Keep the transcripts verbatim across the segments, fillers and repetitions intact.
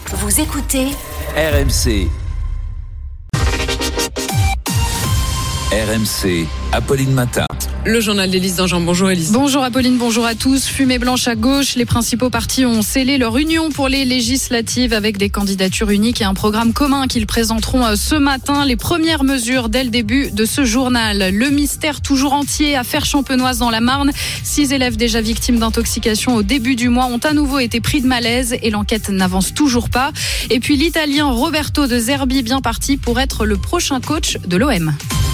Vous écoutez R M C. R M C, Apolline Matin. Le journal d'Élise Dangean. Bonjour Élise. Bonjour Apolline, bonjour à tous. Fumée blanche à gauche, les principaux partis ont scellé leur union pour les législatives avec des candidatures uniques et un programme commun qu'ils présenteront ce matin. Les premières mesures dès le début de ce journal. Le mystère toujours entier, affaire champenoise dans la Marne. Six élèves déjà victimes d'intoxication au début du mois ont à nouveau été pris de malaise et l'enquête n'avance toujours pas. Et puis l'Italien Roberto De Zerbi bien parti pour être le prochain coach de l'O M.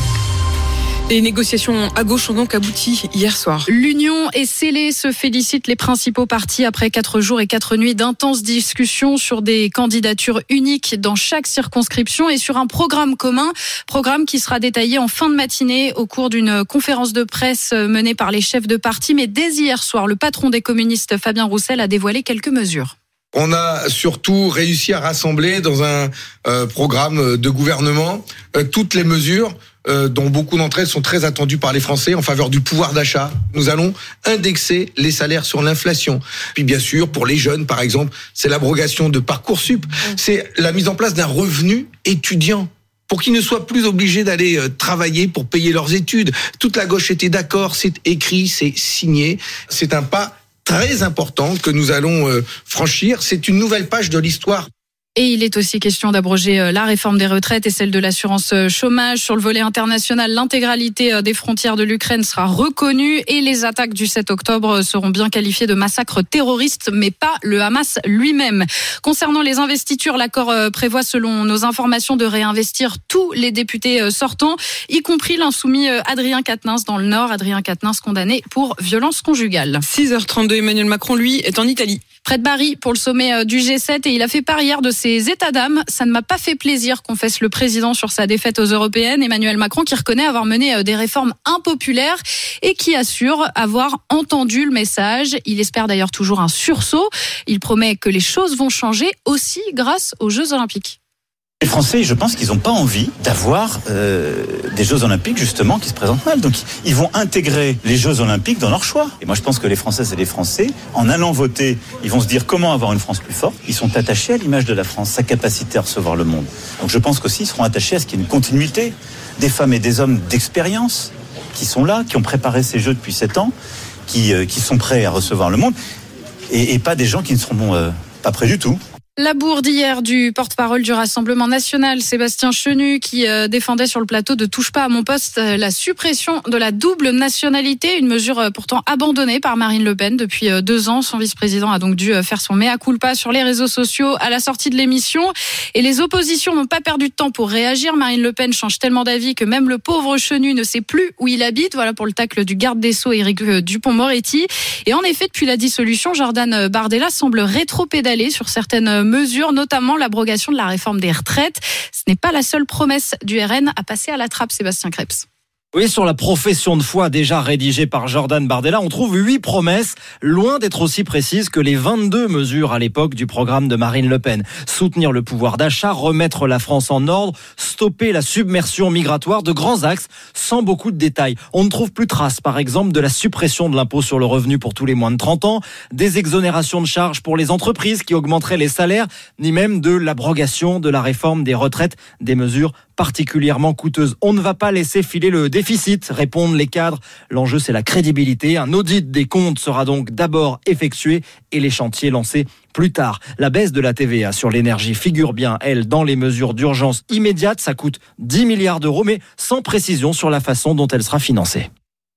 Les négociations à gauche ont donc abouti hier soir. L'union est scellée, se félicitent les principaux partis après quatre jours et quatre nuits d'intenses discussions sur des candidatures uniques dans chaque circonscription et sur un programme commun, programme qui sera détaillé en fin de matinée au cours d'une conférence de presse menée par les chefs de parti. Mais dès hier soir, le patron des communistes, Fabien Roussel, a dévoilé quelques mesures. On a surtout réussi à rassembler dans un euh, programme de gouvernement euh, toutes les mesures euh, dont beaucoup d'entre elles sont très attendues par les Français en faveur du pouvoir d'achat. Nous allons indexer les salaires sur l'inflation. Puis bien sûr, pour les jeunes, par exemple, c'est l'abrogation de Parcoursup. C'est la mise en place d'un revenu étudiant pour qu'ils ne soient plus obligés d'aller travailler pour payer leurs études. Toute la gauche était d'accord, c'est écrit, c'est signé. C'est un pas très important que nous allons euh, franchir. C'est une nouvelle page de l'histoire. Et il est aussi question d'abroger la réforme des retraites et celle de l'assurance chômage. Sur le volet international, l'intégralité des frontières de l'Ukraine sera reconnue et les attaques du sept octobre seront bien qualifiées de massacres terroristes, mais pas le Hamas lui-même. Concernant les investitures, l'accord prévoit, selon nos informations, de réinvestir tous les députés sortants, y compris l'insoumis Adrien Quatennens dans le Nord. Adrien Quatennens condamné pour violence conjugale. six heures trente-deux, Emmanuel Macron, lui, est en Italie. Près de Bari pour le sommet du G sept et il a fait part hier de ses états d'âme. Ça ne m'a pas fait plaisir, confesse le président sur sa défaite aux Européennes. Emmanuel Macron qui reconnaît avoir mené des réformes impopulaires et qui assure avoir entendu le message. Il espère d'ailleurs toujours un sursaut. Il promet que les choses vont changer aussi grâce aux Jeux Olympiques. Les Français, je pense qu'ils n'ont pas envie d'avoir euh, des Jeux Olympiques justement qui se présentent mal. Donc ils vont intégrer les Jeux Olympiques dans leur choix. Et moi je pense que les Françaises et les Français, en allant voter, ils vont se dire comment avoir une France plus forte. Ils sont attachés à l'image de la France, sa capacité à recevoir le monde. Donc je pense qu'aussi ils seront attachés à ce qu'il y ait une continuité. Des femmes et des hommes d'expérience qui sont là, qui ont préparé ces Jeux depuis sept ans, qui, euh, qui sont prêts à recevoir le monde. Et, et pas des gens qui ne seront euh, pas prêts du tout. La bourde hier du porte-parole du Rassemblement national, Sébastien Chenu, qui euh, défendait sur le plateau de Touche pas à mon poste euh, la suppression de la double nationalité, une mesure euh, pourtant abandonnée par Marine Le Pen depuis euh, deux ans. Son vice-président a donc dû euh, faire son mea culpa sur les réseaux sociaux à la sortie de l'émission. Et les oppositions n'ont pas perdu de temps pour réagir. Marine Le Pen change tellement d'avis que même le pauvre Chenu ne sait plus où il habite. Voilà pour le tacle du garde des Sceaux, Éric euh, Dupond-Moretti. Et en effet, depuis la dissolution, Jordan Bardella semble rétro-pédaler sur certaines mesures, notamment l'abrogation de la réforme des retraites. Ce n'est pas la seule promesse du R N à passer à la trappe, Sébastien Krebs. Oui, sur la profession de foi déjà rédigée par Jordan Bardella, on trouve huit promesses, loin d'être aussi précises que les vingt-deux mesures à l'époque du programme de Marine Le Pen. Soutenir le pouvoir d'achat, remettre la France en ordre, stopper la submersion migratoire, de grands axes, sans beaucoup de détails. On ne trouve plus trace, par exemple, de la suppression de l'impôt sur le revenu pour tous les moins de trente ans, des exonérations de charges pour les entreprises qui augmenteraient les salaires, ni même de l'abrogation de la réforme des retraites, des mesures particulièrement coûteuses. On ne va pas laisser filer le déficit, répondent les cadres. L'enjeu, c'est la crédibilité. Un audit des comptes sera donc d'abord effectué et les chantiers lancés plus tard. La baisse de la T V A sur l'énergie figure bien, elle, dans les mesures d'urgence immédiates. Ça coûte dix milliards d'euros, mais sans précision sur la façon dont elle sera financée.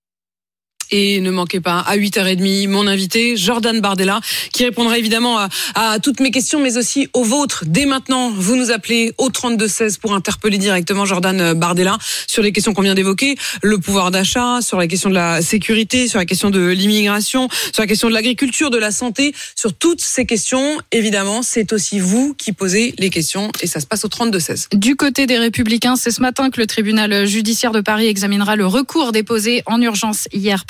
Et ne manquez pas, à huit heures trente, mon invité, Jordan Bardella, qui répondra évidemment à, à toutes mes questions, mais aussi aux vôtres. Dès maintenant, vous nous appelez au trente-deux seize pour interpeller directement Jordan Bardella sur les questions qu'on vient d'évoquer, le pouvoir d'achat, sur la question de la sécurité, sur la question de l'immigration, sur la question de l'agriculture, de la santé. Sur toutes ces questions, évidemment, c'est aussi vous qui posez les questions et ça se passe au trente-deux seize. Du côté des Républicains, c'est ce matin que le tribunal judiciaire de Paris examinera le recours déposé en urgence hier par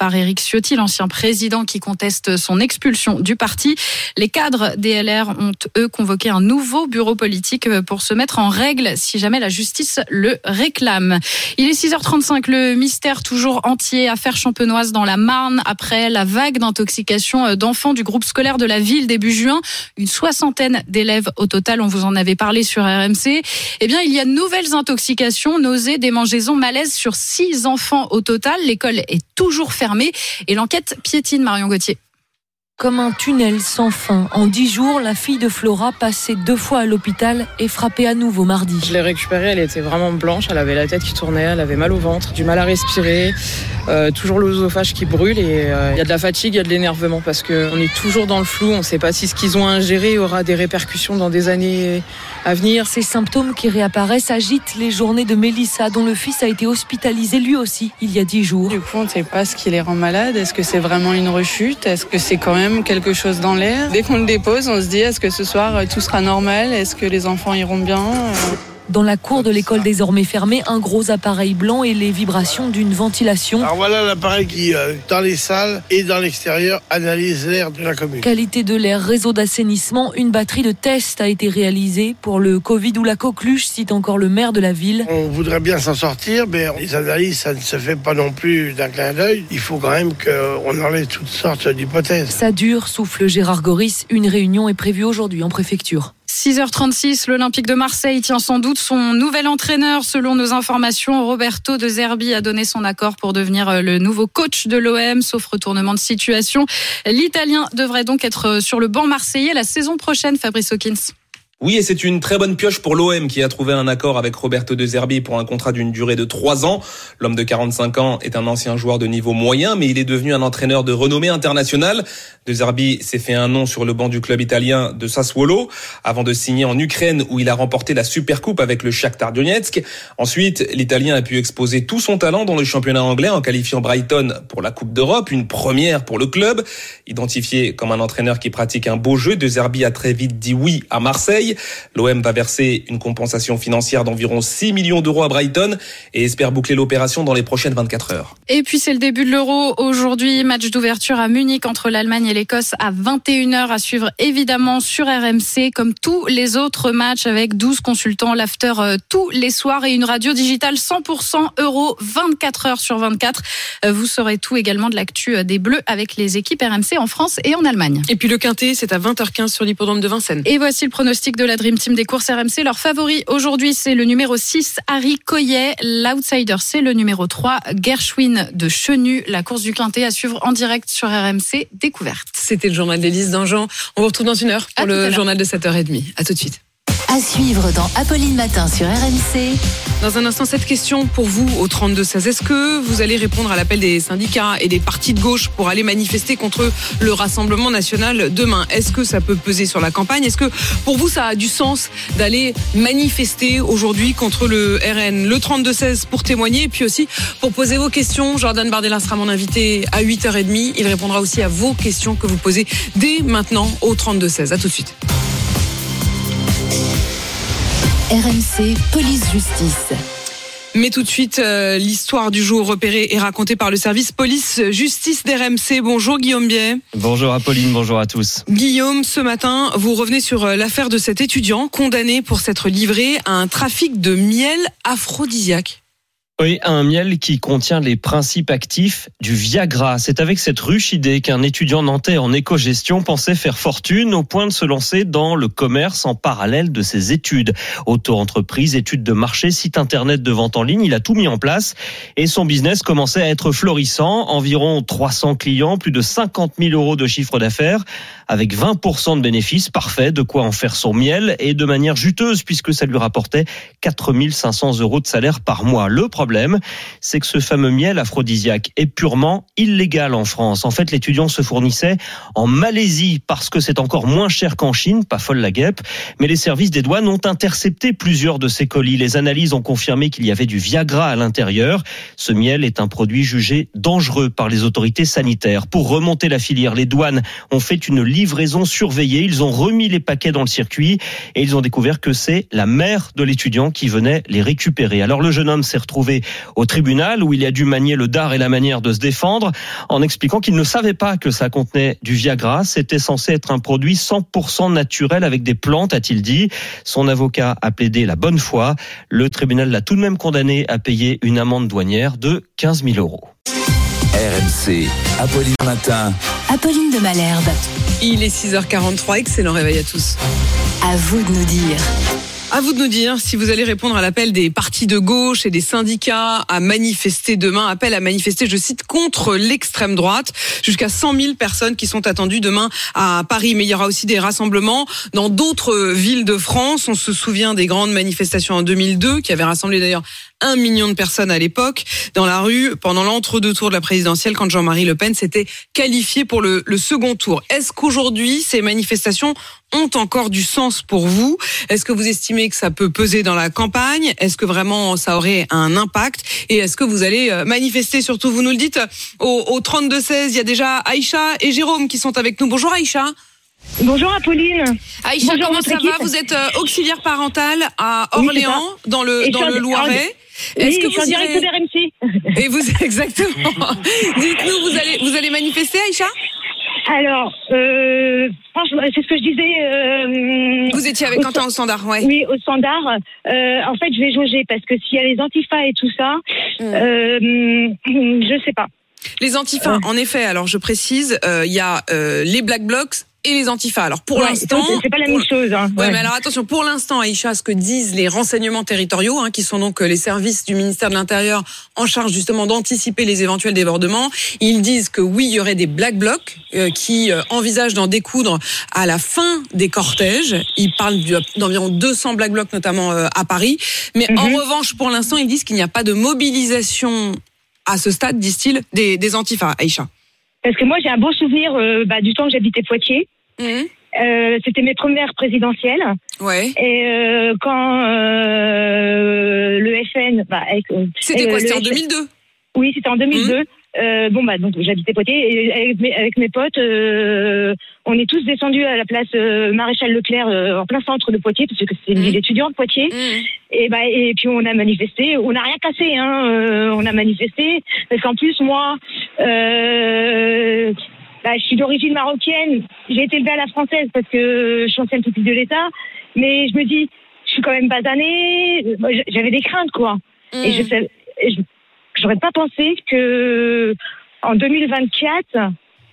par Éric Ciotti, l'ancien président qui conteste son expulsion du parti. Les cadres des L R ont, eux, convoqué un nouveau bureau politique pour se mettre en règle si jamais la justice le réclame. Il est six heures trente-cinq, le mystère toujours entier, affaire champenoise dans la Marne après la vague d'intoxication d'enfants du groupe scolaire de la ville début juin. Une soixantaine d'élèves au total, on vous en avait parlé sur R M C. Eh bien, il y a de nouvelles intoxications, nausées, démangeaisons, malaises sur six enfants au total. L'école est toujours fermée et l'enquête piétine, Marion Gauthier. Comme un tunnel sans fin. En dix jours, la fille de Flora, passée deux fois à l'hôpital, est frappée à nouveau mardi. Je l'ai récupérée, elle était vraiment blanche, elle avait la tête qui tournait, elle avait mal au ventre, du mal à respirer, euh, toujours l'œsophage qui brûle et il euh, y a de la fatigue, il y a de l'énervement parce qu'on est toujours dans le flou, on ne sait pas si ce qu'ils ont ingéré aura des répercussions dans des années à venir. Ces symptômes qui réapparaissent agitent les journées de Mélissa, dont le fils a été hospitalisé lui aussi il y a dix jours. Du coup, on ne sait pas ce qui les rend malades, est-ce que c'est vraiment une rechute, est-ce que c'est quand même quelque chose dans l'air. Dès qu'on le dépose, on se dit est-ce que ce soir tout sera normal, est-ce que les enfants iront bien. Dans la cour de l'école désormais fermée, un gros appareil blanc et les vibrations d'une ventilation. Alors voilà l'appareil qui, euh, dans les salles et dans l'extérieur, analyse l'air de la commune. Qualité de l'air, réseau d'assainissement, une batterie de tests a été réalisée pour le Covid ou la coqueluche, cite encore le maire de la ville. On voudrait bien s'en sortir, mais les analyses, ça ne se fait pas non plus d'un clin d'œil. Il faut quand même qu'on enlève toutes sortes d'hypothèses. Ça dure, souffle Gérard Goris. Une réunion est prévue aujourd'hui en préfecture. six heures trente-six, l'Olympique de Marseille tient sans doute son nouvel entraîneur. Selon nos informations, Roberto De Zerbi a donné son accord pour devenir le nouveau coach de l'O M, sauf retournement de situation. L'Italien devrait donc être sur le banc marseillais la saison prochaine, Fabrice Hawkins. Oui, et c'est une très bonne pioche pour l'O M qui a trouvé un accord avec Roberto De Zerbi pour un contrat d'une durée de trois ans. L'homme de quarante-cinq ans est un ancien joueur de niveau moyen, mais il est devenu un entraîneur de renommée internationale. De Zerbi s'est fait un nom sur le banc du club italien de Sassuolo, avant de signer en Ukraine où il a remporté la Supercoupe avec le Shakhtar Donetsk. Ensuite, l'Italien a pu exposer tout son talent dans le championnat anglais en qualifiant Brighton pour la Coupe d'Europe, une première pour le club. Identifié comme un entraîneur qui pratique un beau jeu, De Zerbi a très vite dit oui à Marseille. L'O M va verser une compensation financière d'environ six millions d'euros à Brighton et espère boucler l'opération dans les prochaines vingt-quatre heures. Et puis c'est le début de l'Euro. Aujourd'hui, match d'ouverture à Munich entre l'Allemagne et l'Écosse à vingt et une heures à suivre évidemment sur R M C comme tous les autres matchs avec douze consultants, l'after euh, tous les soirs et une radio digitale cent pour cent euro vingt-quatre heures sur vingt-quatre. Euh, vous saurez tout également de l'actu des Bleus avec les équipes R M C en France et en Allemagne. Et puis le quintet, c'est à vingt heures quinze sur l'hippodrome de Vincennes. Et voici le pronostic de la Dream Team des courses R M C. Leur favori aujourd'hui, c'est le numéro six, Harry Coyet. L'outsider, c'est le numéro trois, Gershwin de Chenu. La course du quintet à suivre en direct sur R M C Découverte. C'était le journal d'Élise Dangean. On vous retrouve dans une heure pour à le journal de sept heures trente. À tout de suite. À suivre dans Apolline Matin sur R M C. Dans un instant, cette question pour vous au trente-deux seize. Est-ce que vous allez répondre à l'appel des syndicats et des partis de gauche pour aller manifester contre le Rassemblement national demain? Est-ce que ça peut peser sur la campagne? Est-ce que pour vous, ça a du sens d'aller manifester aujourd'hui contre le R N? Le trente-deux seize pour témoigner et puis aussi pour poser vos questions. Jordan Bardella sera mon invité à huit heures trente. Il répondra aussi à vos questions que vous posez dès maintenant au trente-deux seize. À tout de suite. R M C Police Justice. Mais tout de suite, euh, l'histoire du jour repérée et racontée par le service police justice d'R M C. Bonjour Guillaume Biet. Bonjour Apolline, bonjour à tous. Guillaume, ce matin, vous revenez sur l'affaire de cet étudiant condamné pour s'être livré à un trafic de miel aphrodisiaque. Oui, un miel qui contient les principes actifs du Viagra. C'est avec cette ruche idée qu'un étudiant nantais en éco-gestion pensait faire fortune au point de se lancer dans le commerce en parallèle de ses études. Auto-entreprise, études de marché, site internet de vente en ligne, il a tout mis en place et son business commençait à être florissant. Environ trois cents clients, plus de cinquante mille euros de chiffre d'affaires avec vingt pour cent de bénéfices. Parfait, de quoi en faire son miel et de manière juteuse puisque ça lui rapportait quatre mille cinq cents euros de salaire par mois. Le problème, c'est que ce fameux miel aphrodisiaque est purement illégal en France. En fait, l'étudiant se fournissait en Malaisie parce que c'est encore moins cher qu'en Chine, pas folle la guêpe. Mais les services des douanes ont intercepté plusieurs de ces colis. Les analyses ont confirmé qu'il y avait du Viagra à l'intérieur. Ce miel est un produit jugé dangereux par les autorités sanitaires. Pour remonter la filière, les douanes ont fait une livraison surveillée. Ils ont remis les paquets dans le circuit et ils ont découvert que c'est la mère de l'étudiant qui venait les récupérer. Alors le jeune homme s'est retrouvé présenté au tribunal où il a dû manier le dard et la manière de se défendre en expliquant qu'il ne savait pas que ça contenait du Viagra. C'était censé être un produit cent pour cent naturel avec des plantes, a-t-il dit. Son avocat a plaidé la bonne foi. Le tribunal l'a tout de même condamné à payer une amende douanière de quinze mille euros. R M C, Apolline Matin. Apolline de Malherbe. Il est six heures quarante-trois, excellent réveil à tous. À vous de nous dire. À vous de nous dire si vous allez répondre à l'appel des partis de gauche et des syndicats à manifester demain. Appel à manifester, je cite, contre l'extrême droite. Jusqu'à cent mille personnes qui sont attendues demain à Paris. Mais il y aura aussi des rassemblements dans d'autres villes de France. On se souvient des grandes manifestations en deux mille deux qui avaient rassemblé d'ailleurs un million de personnes à l'époque dans la rue pendant l'entre-deux tours de la présidentielle quand Jean-Marie Le Pen s'était qualifié pour le, le second tour. Est-ce qu'aujourd'hui ces manifestations ont encore du sens pour vous? Est-ce que vous estimez que ça peut peser dans la campagne? Est-ce que vraiment ça aurait un impact? Et est-ce que vous allez manifester? Surtout, vous nous le dites au, au trente-deux seize. Il y a déjà Aïcha et Jérôme qui sont avec nous. Bonjour Aïcha. Bonjour Apolline. Aïcha, Bonjour, comment ça équipe. va? Vous êtes auxiliaire parentale à Orléans, oui, dans le et dans le Loiret. Oui, Est-ce que je suis en vous direct irez... de R M C. Et vous exactement. Dites-nous, vous allez vous allez manifester, Aïcha? Alors, euh, franchement, c'est ce que je disais. Euh, vous étiez avec Quentin au standard, ouais. Oui, au standard. Euh, en fait, je vais jauger parce que s'il y a les antifas et tout ça, mm. euh, je sais pas. Les antifas, euh. en effet. Alors, je précise, il euh, y a euh, les Black Blocs et les antifas. Alors pour ouais, l'instant, c'est pas la même chose. Hein. Ouais, ouais, mais alors attention, pour l'instant, Aïcha, ce que disent les renseignements territoriaux, hein, qui sont donc les services du ministère de l'Intérieur en charge justement d'anticiper les éventuels débordements, ils disent que oui, il y aurait des Black Blocs euh, qui euh, envisagent d'en découdre à la fin des cortèges. Ils parlent d'environ deux cents Black Blocs, notamment euh, à Paris. Mais mm-hmm. en revanche, pour l'instant, ils disent qu'il n'y a pas de mobilisation à ce stade, disent-ils, des, des antifas, Aïcha. Parce que moi, j'ai un bon souvenir euh, bah, du temps que j'habitais Poitiers. Mmh. Euh, c'était mes premières présidentielles. Ouais. Et euh, quand euh, le F N... Bah, avec, c'était euh, quoi? C'était en F N... deux mille deux? Oui, c'était en deux mille deux. Mmh. Euh, bon, bah, donc j'habitais Poitiers. Et avec mes, avec mes potes, euh, on est tous descendus à la place euh, Maréchal Leclerc, euh, en plein centre de Poitiers, parce que c'est une mmh. ville étudiante, Poitiers. Mmh. Et, bah, et puis on a manifesté. On n'a rien cassé, hein. Euh, on a manifesté. Parce qu'en plus, moi... Euh, Bah, je suis d'origine marocaine, j'ai été élevée à la française parce que je suis ancienne pupille de l'État, mais je me dis, je suis quand même basanée, j'avais des craintes, quoi. Mmh. Et je sais, je, j'aurais pas pensé que en deux mille vingt-quatre,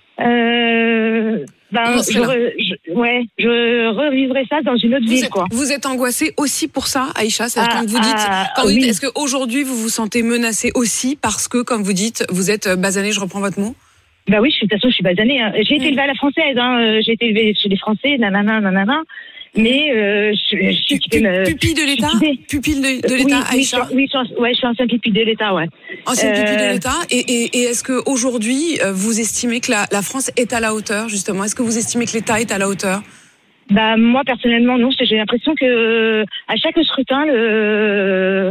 euh, ben, je, je, ouais, je revivrais ça dans une autre vous ville, êtes, quoi. Vous êtes angoissée aussi pour ça, Aïcha? C'est-à-dire ah, quand vous dites, ah, quand vous oui. dites, est-ce qu'aujourd'hui vous vous sentez menacée aussi parce que, comme vous dites, vous êtes basanée, je reprends votre mot? Bah oui, de toute façon, je suis basanée. Hein. J'ai été élevée à la française, hein. J'ai été élevée chez les Français, nanana, nanana. Mais euh, je, je suis Pu, pupille de l'État, pupille de, de l'État, oui, Aïcha. Oui, je suis, ouais, je suis ancienne pupille de l'État, ouais. Ancienne euh... pupille de l'État. Et, et, et est-ce que aujourd'hui, vous estimez que la, la France est à la hauteur, justement? Est-ce que vous estimez que l'État est à la hauteur? Bah moi personnellement non. J'ai l'impression que à chaque scrutin, le,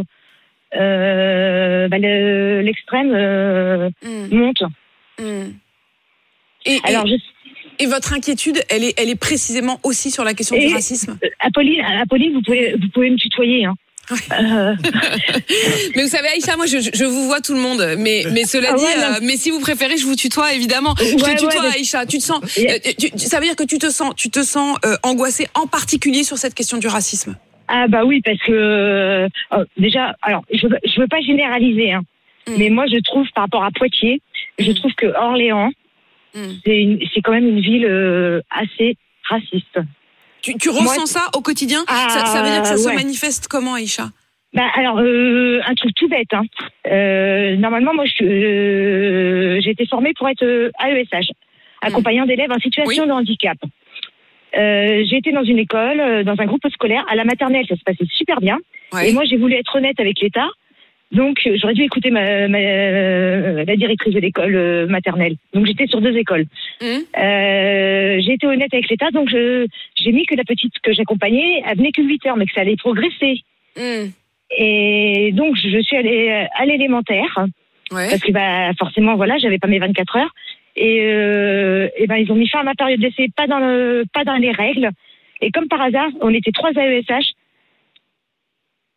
euh, bah, le, l'extrême euh, mm. monte. Mm. Et, Alors, et, je... et votre inquiétude, elle est, elle est précisément aussi sur la question et, du racisme. Apolline, Apolline, vous pouvez, vous pouvez me tutoyer. Hein. Ouais. Euh... mais vous savez, Aïcha, moi, je, je vous vois tout le monde. Mais, mais cela ah ouais, dit, euh, mais si vous préférez, je vous tutoie évidemment. Ouais, je te tutoie, ouais, Aïcha. Tu te sens, euh, tu, ça veut dire que tu te sens, tu te sens euh, angoissée, en particulier sur cette question du racisme. Ah bah oui, parce que euh, déjà, alors, je, je veux pas généraliser, hein, mm. mais moi, je trouve par rapport à Poitiers, mm. je trouve que Orléans Mm. C'est, une, c'est quand même une ville euh, assez raciste. Tu, tu ressens Moi, ça au quotidien? ah, ça, ça veut dire que ça ouais. se manifeste comment, Aïcha? Bah alors euh, un truc tout bête. Hein. Euh, normalement, moi, je, euh, j'ai été formée pour être A E S H, accompagnant mm. d'élèves en situation oui. de handicap. Euh, j'ai été dans une école, dans un groupe scolaire. À la maternelle, ça se passait super bien. Ouais. Et moi, j'ai voulu être honnête avec l'État. Donc, j'aurais dû écouter ma, ma, la directrice de l'école maternelle. Donc, j'étais sur deux écoles. Mmh. Euh, j'ai été honnête avec l'État, donc je, j'ai mis que la petite que j'accompagnais, elle venait que huit heures, mais que ça allait progresser. Mmh. Et donc, je suis allée à l'élémentaire, ouais. parce que bah, forcément, voilà, j'avais pas mes vingt-quatre heures. Et, euh, et ben, ils ont mis fin à ma période d'essai, pas dans, le, pas dans les règles. Et comme par hasard, on était trois A E S H.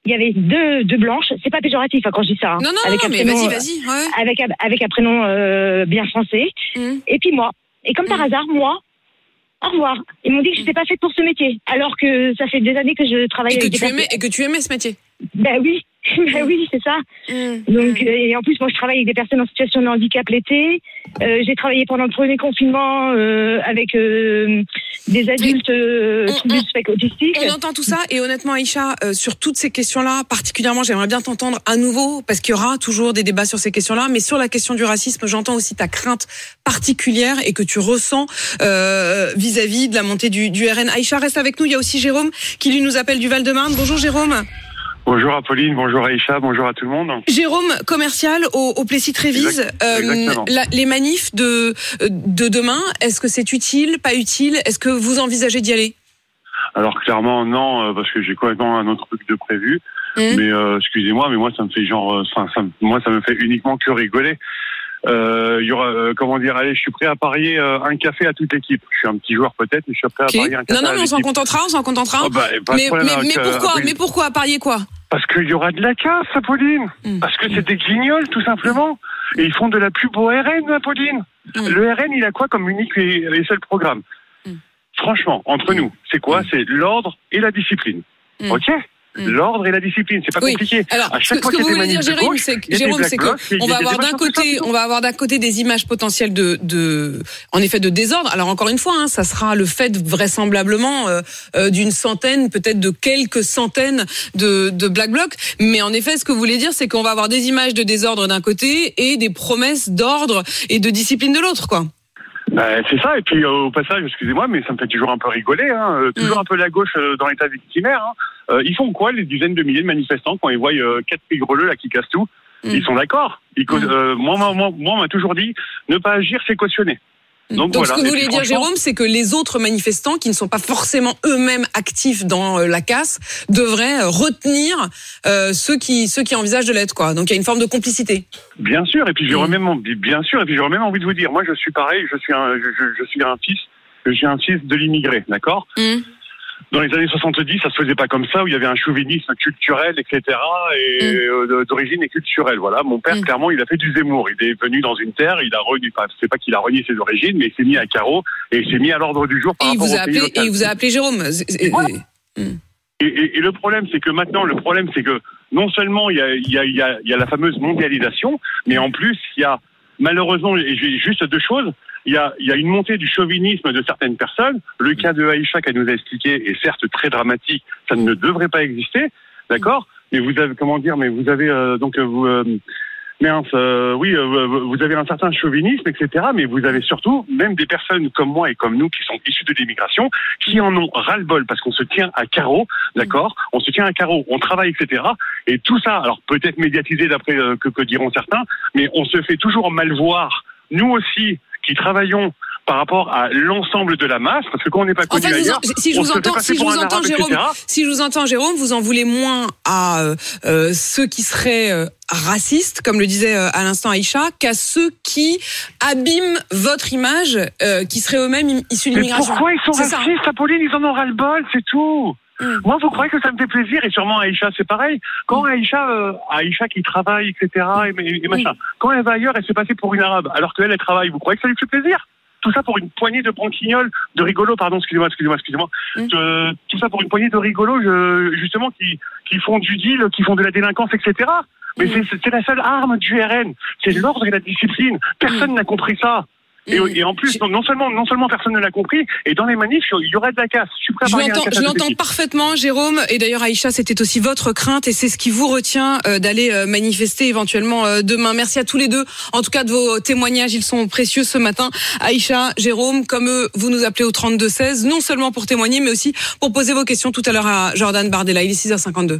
il y avait deux, deux blanches. C'est pas péjoratif hein, quand je dis ça. Hein. Non, non, avec non, un mais prénom, vas-y, vas-y. Ouais. Avec, avec un prénom euh, bien français. Mmh. Et puis moi. Et comme par mmh. hasard, moi, au revoir. Ils m'ont dit que je n'étais pas faite pour ce métier. Alors que ça fait des années que je travaille et que avec tu des aimais, personnes. Et que tu aimais ce métier. Ben oui. Ben oui, c'est ça. Mmh. Donc, et en plus, moi, je travaille avec des personnes en situation de handicap l'été. Euh, j'ai travaillé pendant le premier confinement euh, avec euh, des adultes euh, on, troubles spectre autistique. On entend tout ça et honnêtement, Aïcha, euh, sur toutes ces questions-là, particulièrement, j'aimerais bien t'entendre à nouveau parce qu'il y aura toujours des débats sur ces questions-là. Mais sur la question du racisme, j'entends aussi ta crainte particulière et que tu ressens euh, vis-à-vis de la montée du, du R N. Aïcha, reste avec nous. Il y a aussi Jérôme qui lui nous appelle du Val-de-Marne. Bonjour Jérôme. Bonjour Apolline, bonjour Aïcha, bonjour à tout le monde. Jérôme, commercial au, au Plessis-Trévise. Exact, euh, la, les manifs de, de demain, est-ce que c'est utile, pas utile? Est-ce que vous envisagez d'y aller? Alors clairement non, parce que j'ai complètement un autre truc de prévu. Mmh. Mais euh, excusez-moi, mais moi ça me fait genre, enfin ça, moi ça me fait uniquement que rigoler. Euh, il y aura, euh, comment dire, allez, je suis prêt à parier euh, un café à toute l'équipe. Je suis un petit joueur peut-être, mais je suis prêt okay. à parier un café. Non, non, à mais on l'équipe. s'en contentera, on s'en contentera. Oh, bah, pas mais, de mais, mais, mais pourquoi, euh, mais pourquoi parier quoi? Parce qu'il y aura de la casse, Apolline. Mmh. Parce que c'est des guignols, tout simplement. Et ils font de la pub au R N, Apolline. Mmh. Le R N, il a quoi comme unique et, et seul programme? mmh. Franchement, entre mmh. nous, c'est quoi? mmh. C'est l'ordre et la discipline. Mmh. Ok? L'ordre et la discipline, c'est pas oui. compliqué. Alors, à chaque ce, fois ce que qu'il vous voulez dire, Jérôme, c'est que, Jérôme, c'est que on va avoir d'un côté, on va avoir d'un côté des images potentielles de, de, en effet, de désordre. Alors encore une fois, hein, ça sera le fait vraisemblablement euh, euh, d'une centaine, peut-être de quelques centaines de, de Black Blocs. Mais en effet, ce que vous voulez dire, c'est qu'on va avoir des images de désordre d'un côté et des promesses d'ordre et de discipline de l'autre, quoi. Ben, c'est ça, et puis euh, au passage, excusez-moi, mais ça me fait toujours un peu rigoler, hein, euh, toujours mmh. un peu la gauche euh, dans l'état victimaire. Hein. Euh, ils font quoi, les dizaines de milliers de manifestants, quand ils voient euh, quatre pigreleux là qui cassent tout? mmh. Ils sont d'accord. Ils, mmh. euh, moi, moi, moi, moi, on m'a toujours dit, ne pas agir, c'est cautionner. Donc, Donc voilà. Ce que vous voulez dire, Jérôme, c'est que les autres manifestants, qui ne sont pas forcément eux-mêmes actifs dans euh, la casse, devraient euh, retenir euh, ceux qui ceux qui envisagent de l'être, quoi. Donc il y a une forme de complicité. Bien sûr, et puis j'aurais mmh. même bien sûr, et puis j'aurais même envie de vous dire, moi je suis pareil, je suis un je, je, je suis un fils, je suis un fils de l'immigré, d'accord. mmh. Dans les années soixante-dix, ça se faisait pas comme ça, où il y avait un chauvinisme culturel, et cetera, et mmh. euh, d'origine et culturelle. Voilà, mon père, mmh. clairement, il a fait du Zemmour. Il est venu dans une terre, il a renié, enfin, c'est pas qu'il a renié ses origines, mais il s'est mis à carreau et il s'est mis à l'ordre du jour par et rapport il vous au a pays appelé, local. Et il vous a appelé Jérôme. Et, voilà. mmh. et, et, et le problème, c'est que maintenant, le problème, c'est que non seulement il y a, il y a, il y a, il y a la fameuse mondialisation, mais en plus, il y a malheureusement, et j'ai juste deux choses. Il y a, il y a une montée du chauvinisme de certaines personnes. Le cas de Aïcha qu'elle nous a expliqué est certes très dramatique. Ça ne devrait pas exister, d'accord. Mais vous avez, comment dire, mais vous avez euh, donc vous, euh, mince, euh, oui, euh, vous avez un certain chauvinisme, et cetera. Mais vous avez surtout même des personnes comme moi et comme nous qui sont issues de l'immigration, qui en ont ras-le-bol parce qu'on se tient à carreau, d'accord. On se tient à carreau, on travaille, et cetera. Et tout ça, alors peut-être médiatisé d'après euh, que, que diront certains, mais on se fait toujours mal voir. Nous aussi, qui travaillons par rapport à l'ensemble de la masse, parce que quand on n'est pas connu en fait, ailleurs, en, si je on vous se entends, fait passer si je pour vous un entends, arabe, Jérôme, et cetera. Si je vous entends, Jérôme, vous en voulez moins à euh, ceux qui seraient euh, racistes, comme le disait euh, à l'instant Aïcha, qu'à ceux qui abîment votre image, euh, qui seraient eux-mêmes issus de l'immigration. Mais pourquoi ils sont c'est racistes, ça Apolline? Ils en ont ras-le-bol, c'est tout. Mmh. Moi, vous croyez que ça me fait plaisir? Et sûrement Aïcha, c'est pareil. Quand mmh. Aïcha, euh, Aïcha qui travaille, et cetera, et, et, et machin, mmh. quand elle va ailleurs, elle se fait passer pour une arabe, alors qu'elle, elle travaille. Vous croyez que ça lui fait plaisir? Tout ça pour une poignée de branquignoles, de rigolos, pardon, excusez-moi, excusez-moi, excusez-moi. Mmh. Euh, tout ça pour une poignée de rigolos, je, justement, qui, qui font du deal, qui font de la délinquance, et cetera. Mais mmh. c'est, c'est la seule arme du R N. C'est l'ordre et la discipline. Personne mmh. n'a compris ça. Et, et en plus, non seulement, non seulement personne ne l'a compris, et dans les manifs, il y aurait de la casse. Je suis prêt à je l'entends, je l'entends parfaitement, Jérôme. Et d'ailleurs, Aïcha, c'était aussi votre crainte, et c'est ce qui vous retient euh, d'aller euh, manifester éventuellement euh, demain. Merci à tous les deux. En tout cas, de vos témoignages, ils sont précieux ce matin. Aïcha, Jérôme, comme eux, vous nous appelez au trente-deux seize, non seulement pour témoigner, mais aussi pour poser vos questions tout à l'heure à Jordan Bardella. Il est six heures cinquante-deux.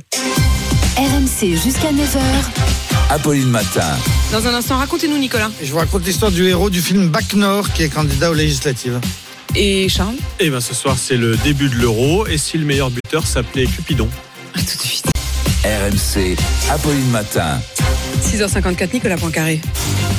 R M C jusqu'à neuf heures. Apolline Matin. Dans un instant, racontez-nous, Nicolas. Je vous raconte l'histoire du héros du film Bac Nord qui est candidat aux législatives. Et Charles? Eh bien, ce soir, c'est le début de l'Euro. Et si le meilleur buteur s'appelait Cupidon? À tout de suite. R M C, Apolline Matin. six heures cinquante-quatre, Nicolas Poincaré. Raconte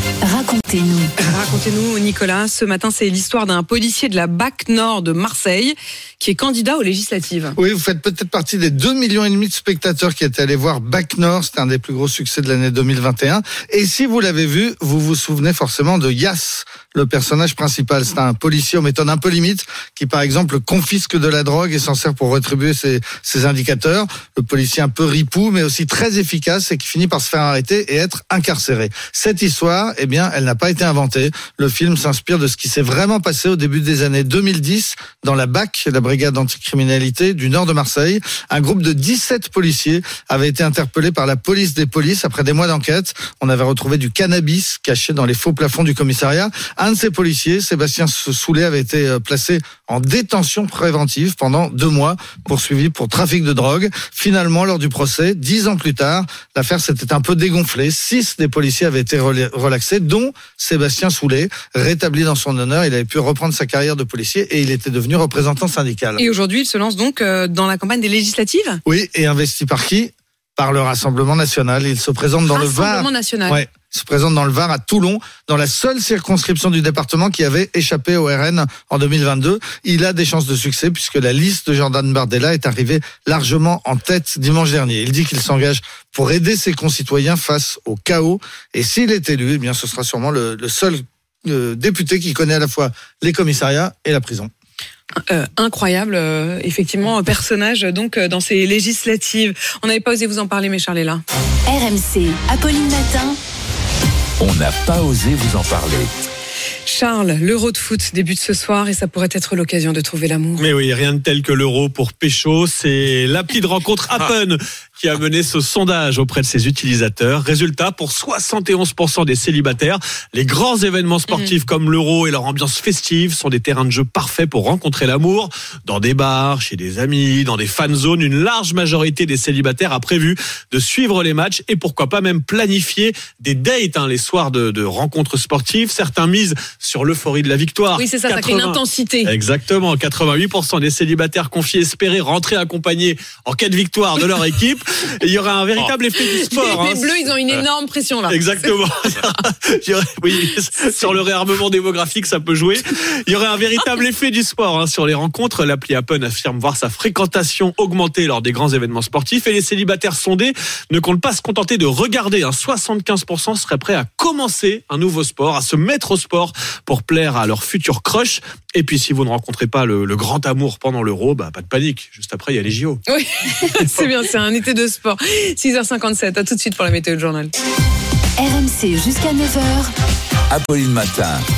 Racontez-nous. Racontez-nous, Nicolas. Ce matin, c'est l'histoire d'un policier de la B A C Nord de Marseille qui est candidat aux législatives. Oui, vous faites peut-être partie des deux millions et demi de spectateurs qui étaient allés voir B A C Nord. C'était un des plus gros succès de l'année deux mille vingt et un. Et si vous l'avez vu, vous vous souvenez forcément de Yass, le personnage principal. C'est un policier aux méthodes un peu limites qui, par exemple, confisque de la drogue et s'en sert pour rétribuer ses, ses indicateurs. Le policier un peu ripou, mais aussi très efficace et qui finit par se faire arrêter et être incarcéré. Cette histoire, eh bien, elle n'a pas été inventée. Le film s'inspire de ce qui s'est vraiment passé au début des années deux mille dix dans la B A C, la brigade anticriminalité du nord de Marseille. Un groupe de dix-sept policiers avait été interpellé par la police des polices après des mois d'enquête. On avait retrouvé du cannabis caché dans les faux plafonds du commissariat. Un de ces policiers, Sébastien Soulet, avait été placé en détention préventive pendant deux mois, poursuivi pour trafic de drogue. Finalement, lors du procès, dix ans plus tard, l'affaire s'était un peu dégonflée. Six des policiers avaient été relaxés, dont Sébastien Soulet, rétabli dans son honneur. Il avait pu reprendre sa carrière de policier et il était devenu représentant syndical. Et aujourd'hui, il se lance donc dans la campagne des législatives ? Oui, et investi par qui ? Par le Rassemblement National. Il se présente dans le Var. Rassemblement National. Ouais. Il se présente dans le Var à Toulon, dans la seule circonscription du département qui avait échappé au R N en deux mille vingt-deux. Il a des chances de succès puisque la liste de Jordan Bardella est arrivée largement en tête dimanche dernier. Il dit qu'il s'engage pour aider ses concitoyens face au chaos. Et s'il est élu, eh bien, ce sera sûrement le, le seul euh, député qui connaît à la fois les commissariats et la prison. Euh, incroyable, euh, effectivement, personnage donc euh, dans ces législatives. On n'avait pas osé vous en parler, mais Charles est là. R M C, Apolline Matin. On n'a pas osé vous en parler. Charles, l'Euro de foot débute ce soir et ça pourrait être l'occasion de trouver l'amour. Mais oui, rien de tel que l'Euro pour pécho. C'est l'appli de rencontre Appen qui a mené ce sondage auprès de ses utilisateurs. Résultat, pour soixante et onze pour cent des célibataires, les grands événements sportifs mmh. comme l'Euro et leur ambiance festive sont des terrains de jeu parfaits pour rencontrer l'amour. Dans des bars, chez des amis, dans des fan zones, une large majorité des célibataires a prévu de suivre les matchs et pourquoi pas même planifier des dates hein, les soirs de, de rencontres sportives. Certains misent sur l'euphorie de la victoire. Oui, c'est ça, quatre-vingts ça crée une intensité. Exactement, quatre-vingt-huit pour cent des célibataires confient espérer rentrer accompagnés en cas de victoire de leur équipe. Et il y aura un véritable oh. effet du sport. Les, hein. les Bleus, ils ont une énorme pression là. Exactement. Oui, sur le réarmement démographique, ça peut jouer. Il y aurait un véritable effet du sport hein, sur les rencontres. L'appli Appen affirme voir sa fréquentation augmenter lors des grands événements sportifs. Et les célibataires sondés ne comptent pas se contenter de regarder. Hein. soixante-quinze pour cent seraient prêts à commencer un nouveau sport, à se mettre au sport pour plaire à leur futur crush. Et puis si vous ne rencontrez pas le, le grand amour pendant l'Euro, bah, pas de panique. Juste après, il y a les J O. Oui, c'est bien, c'est un été de sport. six heures cinquante-sept, à tout de suite pour la météo de journal. R M C jusqu'à neuf heures. Apolline Matin.